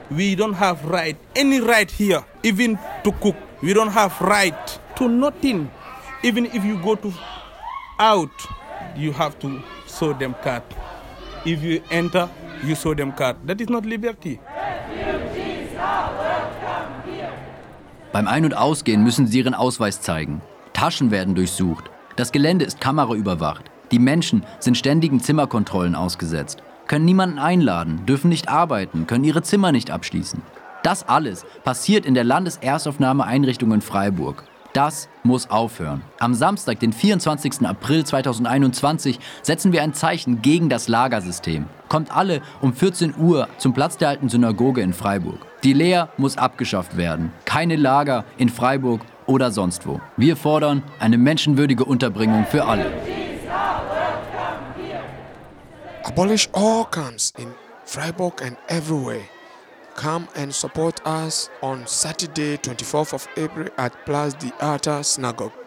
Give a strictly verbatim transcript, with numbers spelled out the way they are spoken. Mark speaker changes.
Speaker 1: We don't have right, any right here, even to cook. We don't have right to nothing. Even if you go to out, you have to show them card. If you enter, you show them card. That is not liberty.
Speaker 2: Beim Ein- und Ausgehen müssen sie ihren Ausweis zeigen. Taschen werden durchsucht. Das Gelände ist kameraüberwacht. Die Menschen sind ständigen Zimmerkontrollen ausgesetzt, können niemanden einladen, dürfen nicht arbeiten, können ihre Zimmer nicht abschließen. Das alles passiert in der Landeserstaufnahmeeinrichtung in Freiburg. Das muss aufhören. Am Samstag, den vierundzwanzigsten April zweitausendeinundzwanzig, setzen wir ein Zeichen gegen das Lagersystem. Kommt alle um vierzehn Uhr zum Platz der alten Synagoge in Freiburg. Die Lehr muss abgeschafft werden. Keine Lager in Freiburg oder sonst wo. Wir fordern eine menschenwürdige Unterbringung für alle.
Speaker 3: Abolish all camps in Freiburg and everywhere. Come and support us on Saturday, twenty-fourth of April at Place de Arta Synagogue.